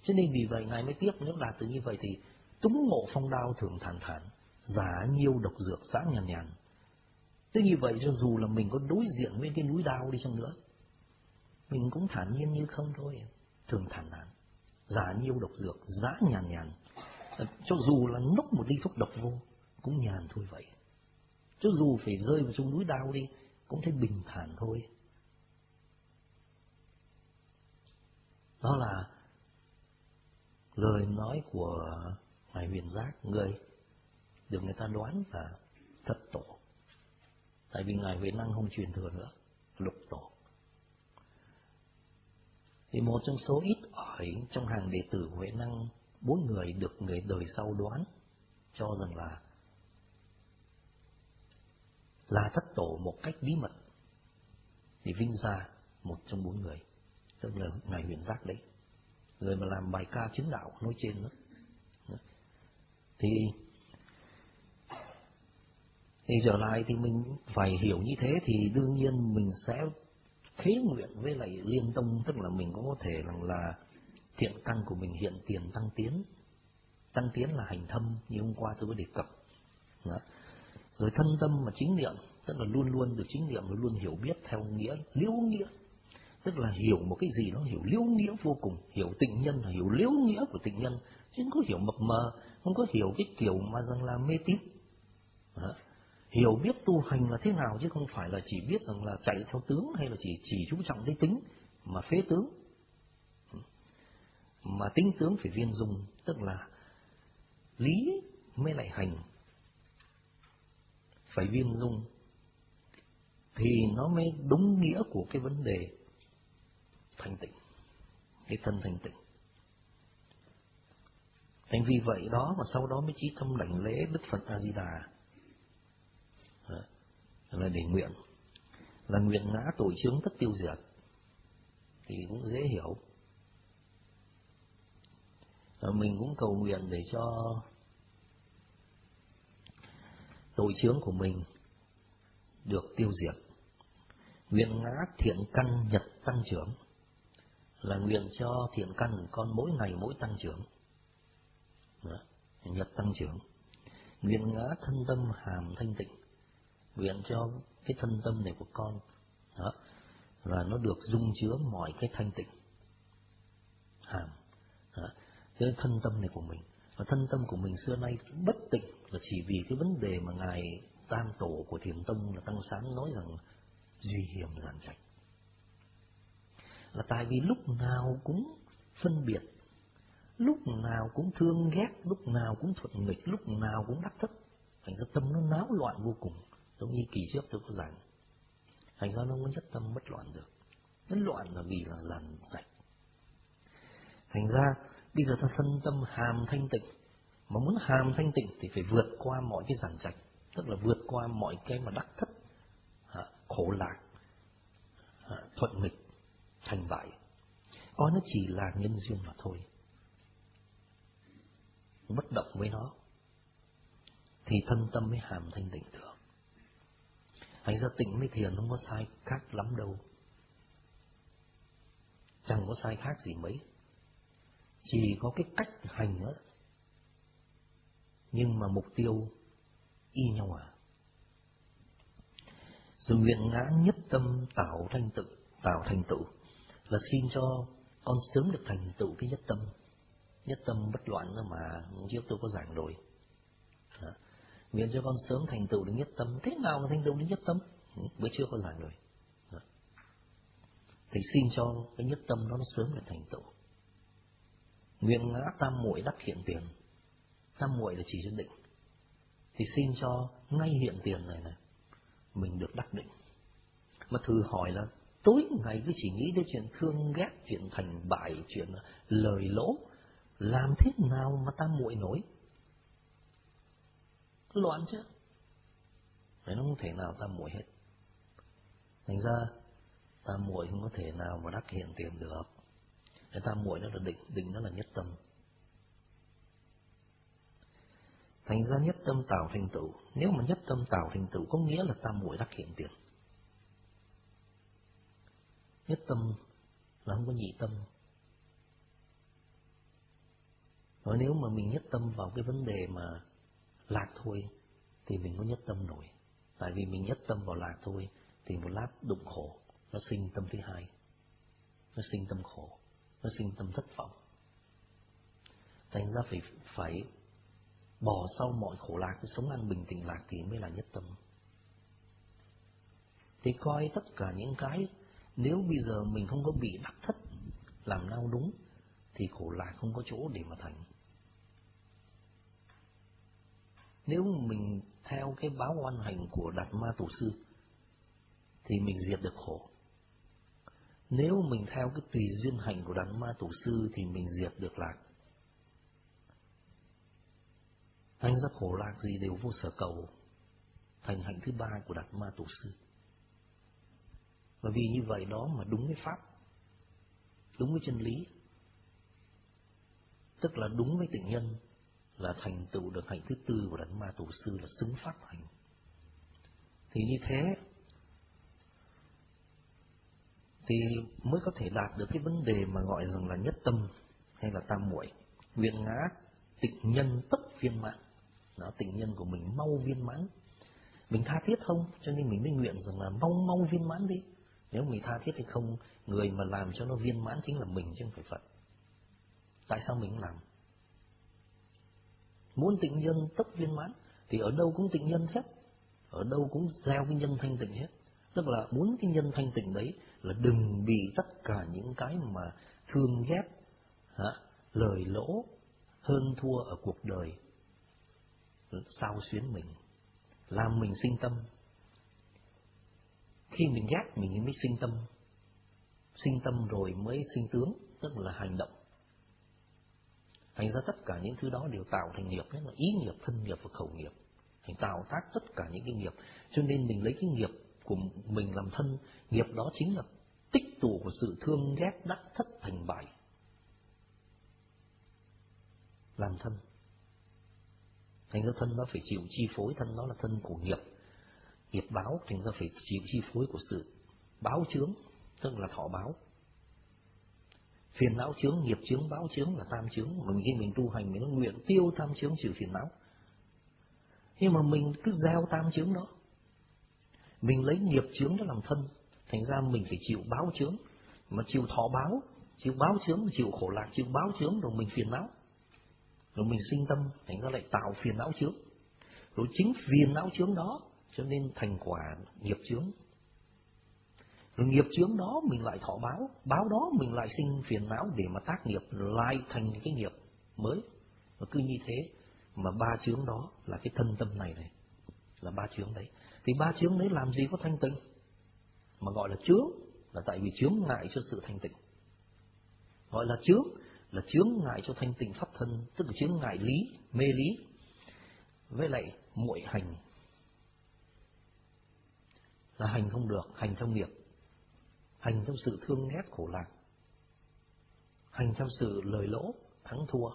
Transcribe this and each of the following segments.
Cho nên vì vậy Ngài mới tiếp, nếu đạt từ như vậy thì túng ngộ phong đao thường thản thản, giả nhiêu độc dược dã nhàn nhàn. Thế như vậy cho dù là mình có đối diện với cái núi đao đi chăng nữa, mình cũng thản nhiên như không thôi, thường thản thản, giả nhiêu độc dược dã nhàn nhàn. Cho dù là nốc một ly thuốc độc vô cũng nhàn thôi vậy. Cho dù phải rơi vào trong núi đao đi cũng thấy bình thản thôi. Đó là lời nói của Ngài Huyền Giác, người được người ta đoán là thất tổ. Tại vì Ngài Huệ Năng không truyền thừa nữa, lục tổ. Thì một trong số ít ỏi trong hàng đệ tử Huệ Năng, 4 người được người đời sau đoán cho rằng là thất tổ một cách bí mật, thì vinh ra một trong 4 người, tức là Ngài Huyền Giác đấy, người mà làm bài ca chứng đạo nói trên đó. Thì trở lại thì mình phải hiểu như thế, thì đương nhiên mình sẽ khế nguyện với lại Liên Tông, tức là mình cũng có thể là thiện căn của mình hiện tiền tăng tiến. Tăng tiến là hành thâm như hôm qua tôi có đề cập. Đó. Rồi thân tâm mà chính niệm, tức là luôn luôn được chính niệm, luôn hiểu biết theo nghĩa liễu nghĩa, tức là hiểu một cái gì đó hiểu liễu nghĩa vô cùng, hiểu tịnh nhân là hiểu liễu nghĩa của tịnh nhân, chứ không có hiểu mập mờ, không có hiểu cái kiểu mà rằng là mê tín. Đó. Hiểu biết tu hành là thế nào, chứ không phải là chỉ biết rằng là chạy theo tướng, hay là chỉ chú trọng cái tính mà phế tướng. Mà tính tướng phải viên dung, tức là lý mới lại hành phải viên dung, thì nó mới đúng nghĩa của cái vấn đề thanh tịnh, cái thân thanh tịnh. Thành vì vậy đó mà sau đó mới chí tâm đảnh lễ Đức Phật A Di Đà, là để nguyện, là nguyện ngã tội chướng tất tiêu diệt, thì cũng dễ hiểu. Mình cũng cầu nguyện để cho tội chướng của mình được tiêu diệt. Nguyện ngã thiện căn nhật tăng trưởng, là nguyện cho thiện căn của con mỗi ngày mỗi tăng trưởng. Đó, nhật tăng trưởng. Nguyện ngã thân tâm hàm thanh tịnh, nguyện cho cái thân tâm này của con đó, là nó được dung chứa mọi cái thanh tịnh hàm. Đó, cái thân tâm này của mình, và thân tâm của mình xưa nay bất tịnh là chỉ vì cái vấn đề mà Ngài Tam Tổ của Thiền Tông là Tăng Sán nói rằng duy hiểm giản trạch, là tại vì lúc nào cũng phân biệt, lúc nào cũng thương ghét, lúc nào cũng thuận nghịch, lúc nào cũng đắc thất, thành ra tâm nó náo loạn vô cùng. Giống như kỳ trước tôi có giảng, thành ra nó không nhất tâm bất loạn được. Nó loạn là vì là giản trạch. Thành ra bây giờ ta thân tâm hàm thanh tịnh, mà muốn hàm thanh tịnh thì phải vượt qua mọi cái giản trạch, tức là vượt qua mọi cái mà đắc thất, khổ lạc, thuận nghịch, thành bại. Coi nó chỉ là nhân duyên mà thôi, bất động với nó thì thân tâm mới hàm thanh tịnh được. Thành ra tịnh với thiền không có sai khác lắm đâu, chẳng có sai khác gì mấy, chỉ có cái cách hành nữa, nhưng mà mục tiêu y nhau à. Rồi nguyện ngã nhất tâm tạo thành tựu, là xin cho con sớm được thành tựu cái nhất tâm bất loạn đó mà trước tôi có giảng rồi. Đó. Nguyện cho con sớm thành tựu được nhất tâm. Thế nào mà thành tựu được nhất tâm? Bữa trước có giảng rồi. Đó. Thì xin cho cái nhất tâm đó nó sớm được thành tựu. Nguyện ngã tam muội đắc hiện tiền. Tam muội là chỉ cho định, thì xin cho ngay hiện tiền này mình được đắc định. Mà thử hỏi là tối ngày cứ chỉ nghĩ đến chuyện thương ghét, chuyện thành bại, chuyện lời lỗ, làm thế nào mà tam muội nổi? Loạn chứ. Vậy nó không thể nào tam muội hết. Thành ra tam muội không có thể nào mà đắc hiện tiền được. Cái tam muội nó là định nó là nhất tâm. Thành ra nhất tâm tạo thành tựu. Nếu mà nhất tâm tạo thành tựu có nghĩa là tam muội đắc hiện tiền. Nhất tâm là không có nhị tâm. Và nếu mà mình nhất tâm vào cái vấn đề mà lạc thôi thì mình có nhất tâm nổi. Tại vì mình nhất tâm vào lạc thôi thì một lát đụng khổ, nó sinh tâm thứ hai, nó sinh tâm khổ, nó sinh tâm thất vọng. Thành ra phải bỏ sau mọi khổ lạc, sống an bình tĩnh lạc thì mới là nhất tâm. Thì coi tất cả những cái, nếu bây giờ mình không có bị đắc thất làm nao đúng thì khổ lạc không có chỗ để mà thành. Nếu mình theo cái báo oan hành của Đạt Ma Tổ Sư thì mình diệt được khổ. Nếu mình theo cái tùy duyên hành của Đạt Ma Tổ Sư thì mình diệt được lạc. Thành ra khổ lạc gì đều vô sở cầu, thành hạnh thứ ba của Đạt Ma Tổ Sư. Và vì như vậy đó mà đúng với Pháp, đúng với chân lý, tức là đúng với tịnh nhân, là thành tựu được hạnh thứ tư của Đạt Ma Tổ Sư là xứng pháp hành. Thì như thế thì mới có thể đạt được cái vấn đề mà gọi rằng là nhất tâm hay là tam muội. Nguyện ngã tịnh nhân tất viên mãn. Đó, tịnh nhân của mình mau viên mãn. Mình tha thiết không, cho nên mình mới nguyện rằng là mau viên mãn đi. Nếu mình tha thiết thì không, người mà làm cho nó viên mãn chính là mình chứ không phải Phật. Tại sao mình làm? Muốn tịnh nhân tất viên mãn thì ở đâu cũng tịnh nhân hết, ở đâu cũng gieo cái nhân thanh tịnh hết. Tức là muốn cái nhân thanh tịnh đấy là đừng bị tất cả những cái mà thương ghét, lời lỗ, hơn thua ở cuộc đời xao xuyến mình, làm mình sinh tâm. Khi mình ghét mình mới sinh tâm rồi mới sinh tướng, tức là hành động. Thành ra tất cả những thứ đó đều tạo thành nghiệp, nhất là ý nghiệp, thân nghiệp và khẩu nghiệp. Thành tạo tác tất cả những cái nghiệp. Cho nên mình lấy cái nghiệp của mình làm thân, nghiệp đó chính là tích tụ của sự thương ghét đắc thất thành bại. Làm thân. Thành ra thân nó phải chịu chi phối, thân nó là thân của nghiệp. Nghiệp báo, thành ra phải chịu chi phối của sự báo chướng, tức là thọ báo. Phiền não chướng, nghiệp chướng, báo chướng là tam chướng. Mà khi mình tu hành mình nó nguyện tiêu tam chướng trừ phiền não. Nhưng mà mình cứ gieo tam chướng đó, mình lấy nghiệp chướng đó làm thân, thành ra mình phải chịu báo chướng. Mà chịu thọ báo, chịu báo chướng, chịu khổ lạc, chịu báo chướng, rồi mình phiền não, rồi mình sinh tâm, thành ra lại tạo phiền não chướng. Rồi chính phiền não chướng đó cho nên thành quả nghiệp chướng. Rồi nghiệp chướng đó mình lại thọ báo, báo đó mình lại sinh phiền não để mà tác nghiệp, lại thành cái nghiệp mới. Và cứ như thế mà ba chướng đó là cái thân tâm này là ba chướng đấy. Thì ba chướng đấy làm gì có thanh tịnh, mà gọi là chướng là tại vì chướng ngại cho sự thanh tịnh. Gọi là chướng ngại cho thanh tịnh pháp thân, tức là chướng ngại lý, mê lý, với lại muội hành. Là hành không được, hành theo nghiệp, hành theo sự thương ghét khổ lạc, hành theo sự lời lỗ thắng thua.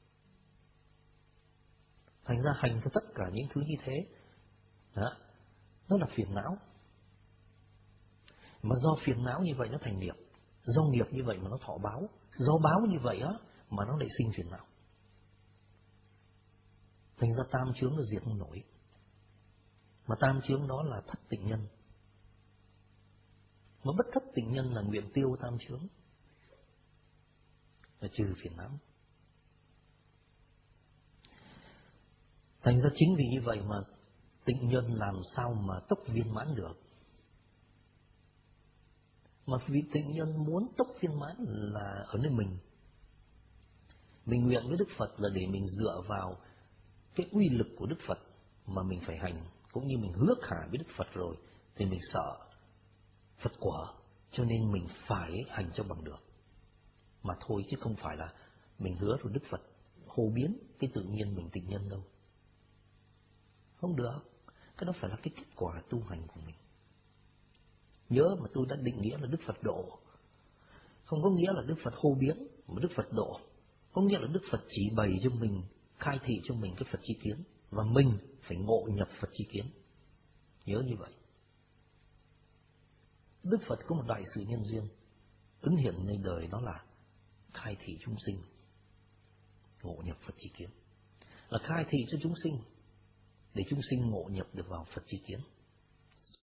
Thành ra hành theo tất cả những thứ như thế đó, nó là phiền não. Mà do phiền não như vậy nó thành nghiệp, do nghiệp như vậy mà nó thọ báo, do báo như vậy á mà nó lại sinh phiền não. Thành ra tam chướng nó diệt không nổi. Mà tam chướng đó là thất tịnh nhân. Mà bất thất tịnh nhân là nguyện tiêu tam chướng, là trừ phiền não. Thành ra chính vì như vậy mà tịnh nhân làm sao mà tốc viên mãn được. Mà vì tịnh nhân muốn tốc viên mãn là ở nơi mình. Mình nguyện với Đức Phật là để mình dựa vào cái uy lực của Đức Phật mà mình phải hành. Cũng như mình hứa khả với Đức Phật rồi thì mình sợ Phật quả, cho nên mình phải hành cho bằng được. Mà thôi, chứ không phải là mình hứa rồi Đức Phật hô biến cái tự nhiên mình tịnh nhân đâu. Không được. Cái đó phải là cái kết quả tu hành của mình. Nhớ mà tôi đã định nghĩa là Đức Phật độ, không có nghĩa là Đức Phật hô biến, mà Đức Phật độ có nghĩa là Đức Phật chỉ bày cho mình, khai thị cho mình cái Phật chi kiến, và mình phải ngộ nhập Phật chi kiến. Nhớ như vậy. Đức Phật có một đại sự nhân duyên ứng hiện nơi đời, đó là khai thị chúng sinh. ngộ nhập Phật tri kiến, là khai thị cho chúng sinh để chúng sinh ngộ nhập được vào Phật tri kiến.